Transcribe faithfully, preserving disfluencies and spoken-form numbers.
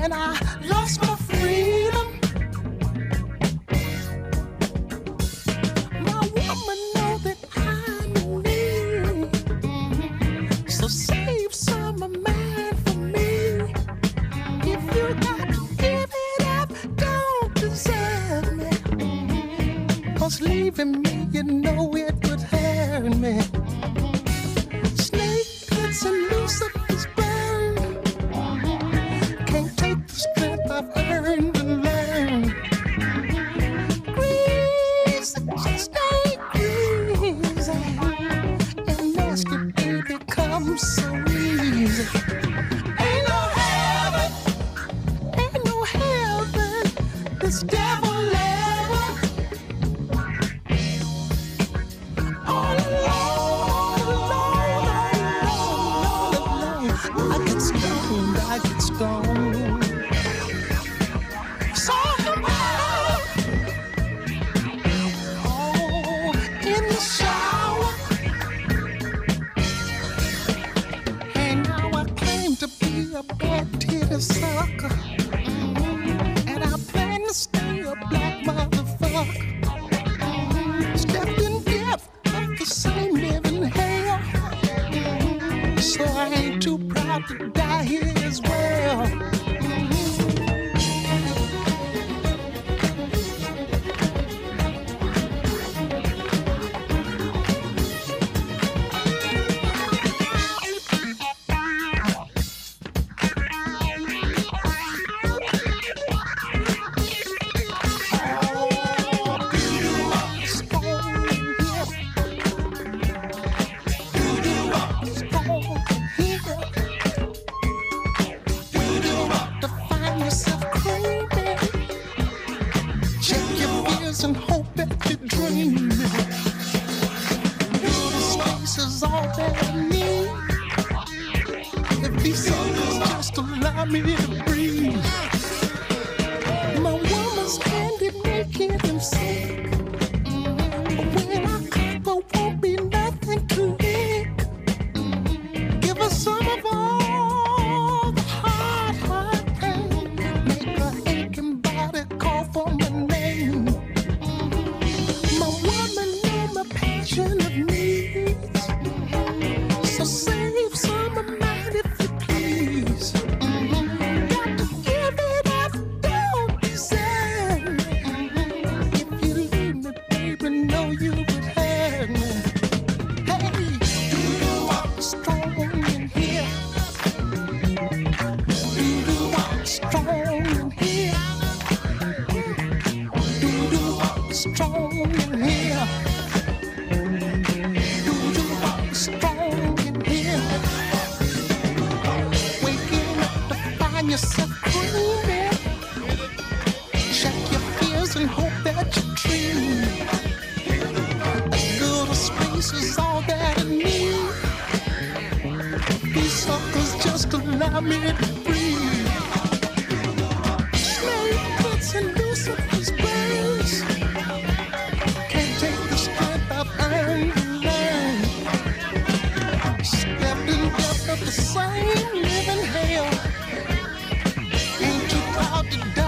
and I lost my freedom. My woman know that I'm in need, so save some of mine for me. If you got to give it up, don't desert me, 'cause leaving me, you know it would hurt me. Snake pits and Lucifer's burn, can't take the strength I've earned and learned. Grease, just ain't greasy, and nasty baby comes so easy. Ain't no heaven, ain't no heaven, this devil ever. All alone, alone, alone, alone. I get stoned, I get stoned. So am I. Oh, in the shower. And now I claim to be a bad titty sucker, and I plan to stay a black motherfucker. Stepped in depth of the same living hell, so I ain't too proud to die here as well. To find yourself craving, check your fears and hope that you're dreaming. This space is all that I need. If these others just allow me to breathe. My woman's handy, naked and sick. When I come, there won't be nothing to eat. Give us some of all the hard, hard pain. Make her aching body call for my name. My woman know my passion of needs, so save some of mine if you please. Got to give it up, don't desert me. If you leave me, baby, know you would hurt me. Hey, do you want strong in here? Do you want strong in here? Do you want strong in here? Do you want strong in here? Waking up to find yourself dreaming. Check your fears and hope that you dream. A little space is all that I need. These suckers just allow me to breathe. Snake pits and Lucifer's burns, can't take the strength I've earned and learned. Stepped in depth of the same living hell, ain't too proud to die.